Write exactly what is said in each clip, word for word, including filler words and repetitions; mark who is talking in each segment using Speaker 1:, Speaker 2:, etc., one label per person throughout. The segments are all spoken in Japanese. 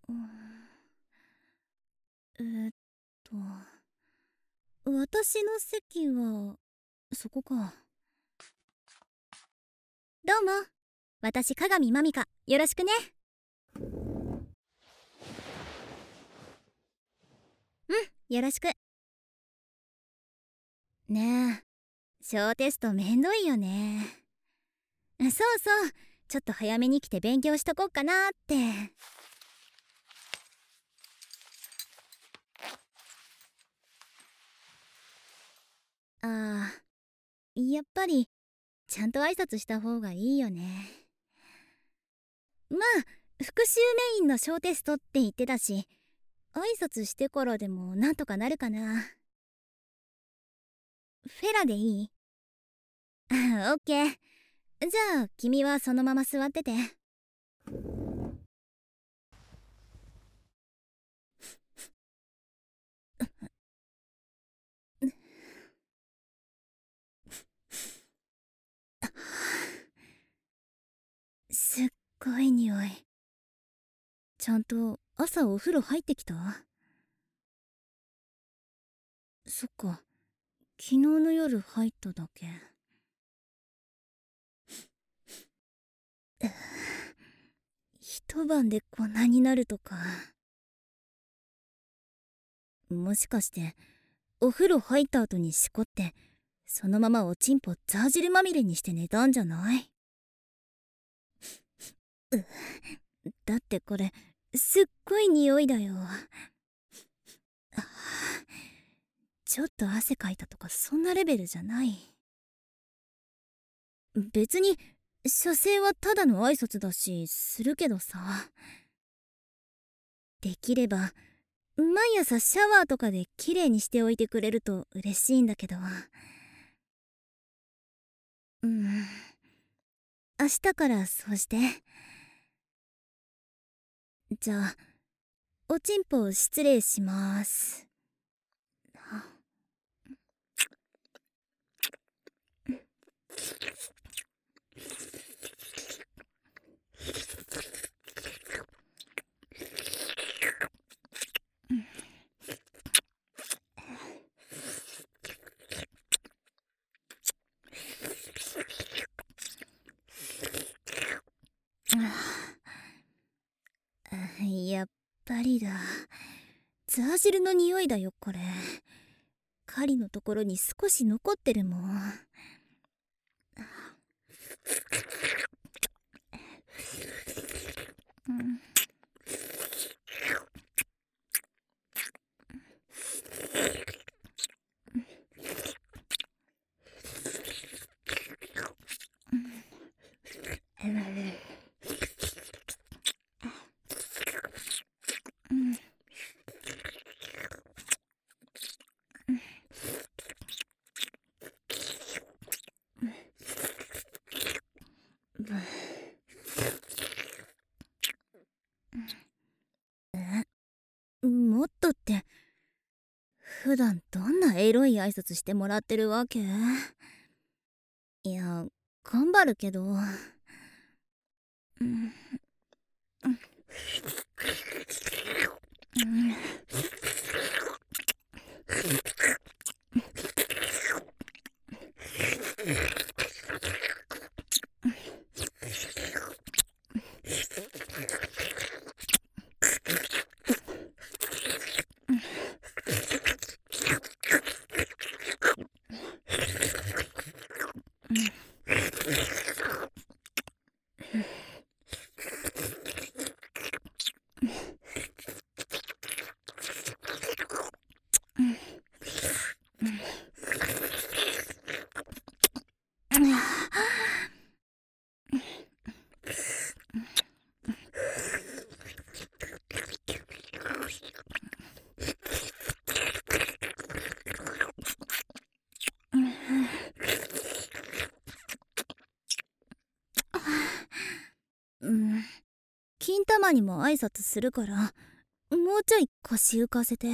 Speaker 1: えーっと私の席はそこか。どうも、私鏡まみか、よろしくね。うん、よろしく。ねえ、小テストめんどいよね。そうそう、ちょっと早めに来て勉強しとこっかなって。ああ、やっぱりちゃんと挨拶した方がいいよね。まあ復習メインの小テストって言ってたし、挨拶してからでもなんとかなるかな。フェラでいい？オッケー。じゃあ君はそのまま座ってて。すっごい匂い。ちゃんと朝お風呂入ってきた？そっか、昨日の夜入っただけ。一晩でこんなになるとか。もしかしてお風呂入った後にしこってそのままおちんぽザー汁まみれにして寝たんじゃない？だってこれすっごい匂いだよ。ちょっと汗かいたとかそんなレベルじゃない。別に射精はただの挨拶だしするけどさ、できれば毎朝シャワーとかで綺麗にしておいてくれると嬉しいんだけど。うん明日からそうして。じゃあおちんぽ失礼します。やっぱりだ。ザー汁の匂いだよこれ。狩りのところに少し残ってるもん。うんもっとって普段どんなエロい挨拶してもらってるわけ？いや頑張るけど。うんうんうん金玉にも挨拶するからもうちょい腰浮かせて。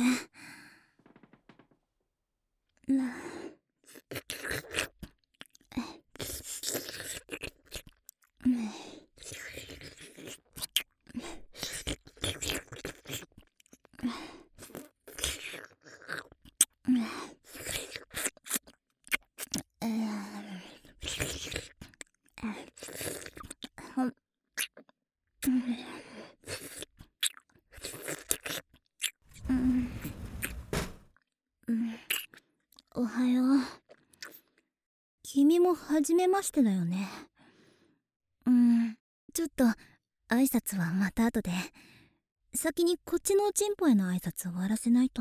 Speaker 1: も初めましてだよね。うーん、ちょっと挨拶はまた後で。先にこっちのおちんぽへの挨拶終わらせないと。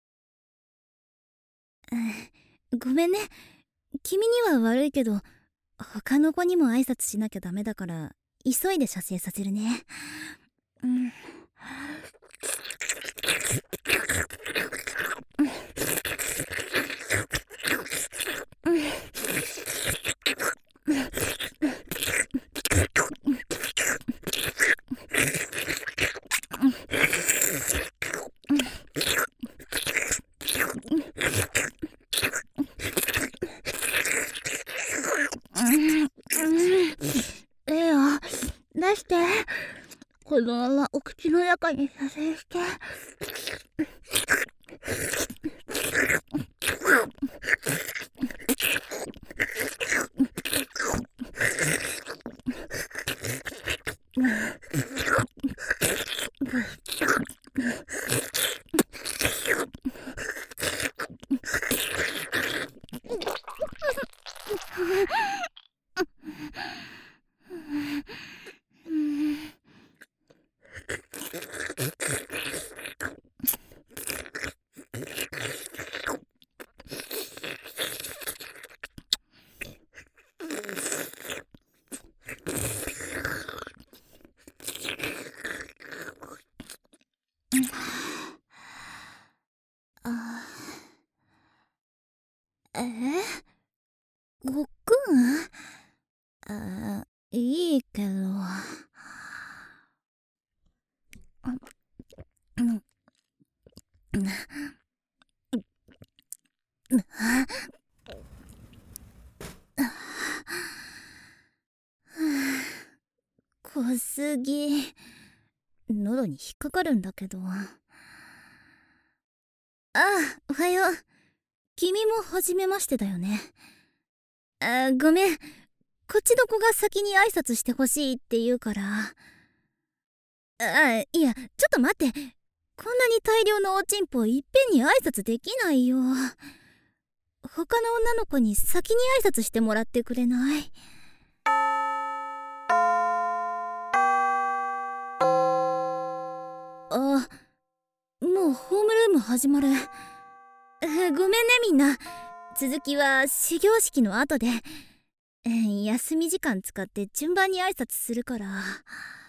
Speaker 1: うん、ごめんね。君には悪いけど、他の子にも挨拶しなきゃダメだから急いで射精させるね。うん。ええよ、出して。このままお口の中に射精して。あ、えごっくん？あ、いいけど。うん、うん、濃すぎ。喉に引っかかるんだけど。ああ、おはよう。君も初めましてだよね。あ、ごめん。こっちの子が先に挨拶してほしいって言うから。あ、いや、ちょっと待って。こんなに大量のおちんぽいっぺんに挨拶できないよ。他の女の子に先に挨拶してもらってくれない？あ、もうホームルーム始まる。ごめんねみんな。続きは始業式の後で。休み時間使って順番に挨拶するから。